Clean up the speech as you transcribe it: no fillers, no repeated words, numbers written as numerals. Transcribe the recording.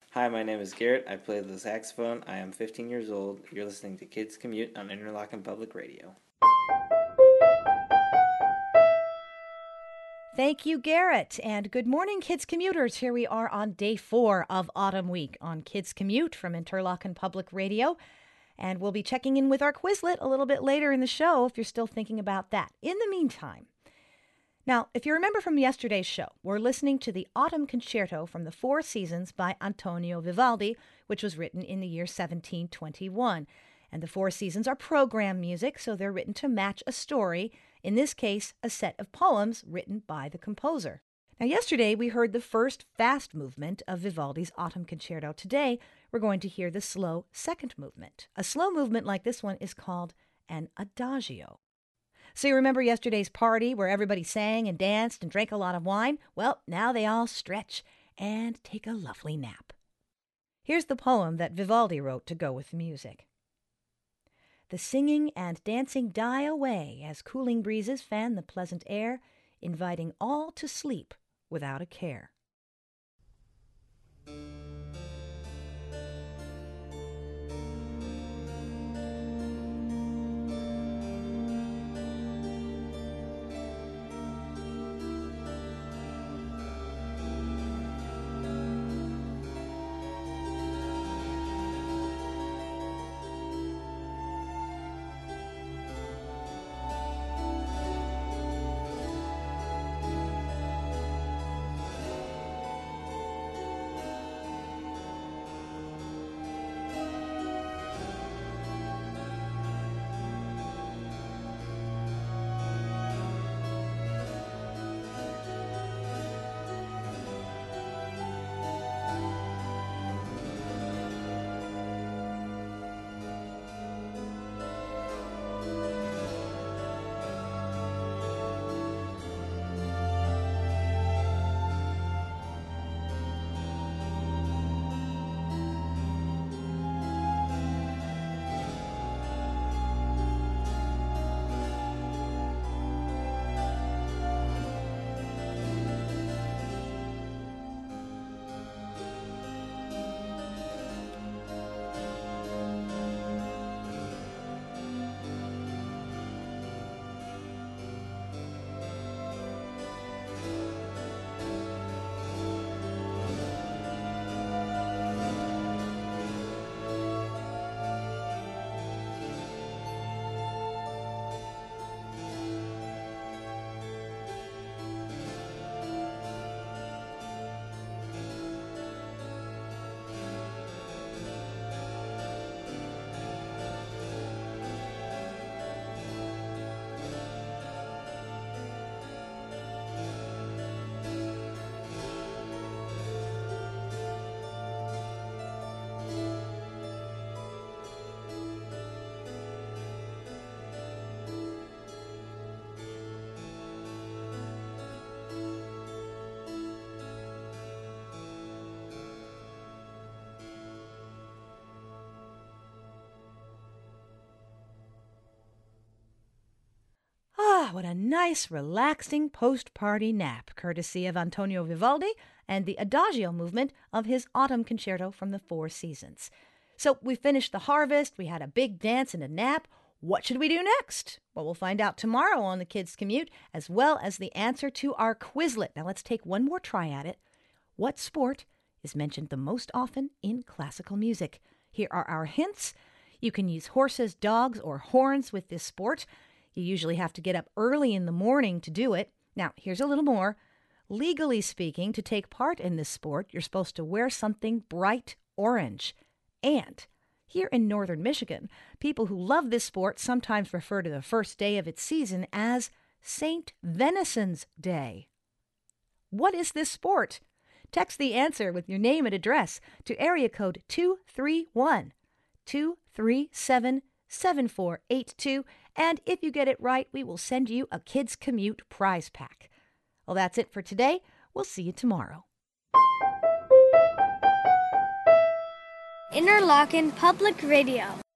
Hi, my name is Garrett. I play the saxophone. I am 15 years old. You're listening to Kids Commute on Interlochen Public Radio. Thank you, Garrett. And good morning, Kids Commuters. Here we are on day 4 of Autumn Week on Kids Commute from Interlochen Public Radio. And we'll be checking in with our Quizlet a little bit later in the show if you're still thinking about that. In the meantime, now, if you remember from yesterday's show, we're listening to the Autumn Concerto from the Four Seasons by Antonio Vivaldi, which was written in the year 1721. And the Four Seasons are program music, so they're written to match a story, in this case, a set of poems written by the composer. Now, yesterday we heard the first fast movement of Vivaldi's Autumn Concerto. Today, we're going to hear the slow second movement. A slow movement like this one is called an adagio. So you remember yesterday's party where everybody sang and danced and drank a lot of wine? Well, now they all stretch and take a lovely nap. Here's the poem that Vivaldi wrote to go with the music. The singing and dancing die away as cooling breezes fan the pleasant air, inviting all to sleep without a care. What a nice, relaxing post-party nap, courtesy of Antonio Vivaldi and the Adagio movement of his Autumn Concerto from the Four Seasons. So we finished the harvest, we had a big dance and a nap. What should we do next? Well, we'll find out tomorrow on the Kids Commute, as well as the answer to our Quizlet. Now let's take one more try at it. What sport is mentioned the most often in classical music? Here are our hints. You can use horses, dogs, or horns with this sport. You usually have to get up early in the morning to do it. Now, here's a little more. Legally speaking, to take part in this sport, you're supposed to wear something bright orange. And here in northern Michigan, people who love this sport sometimes refer to the first day of its season as St. Venison's Day. What is this sport? Text the answer with your name and address to area code 231 237 7482, and if you get it right, we will send you a Kids Commute prize pack. Well, that's it for today. We'll see you tomorrow. Interlochen Public Radio.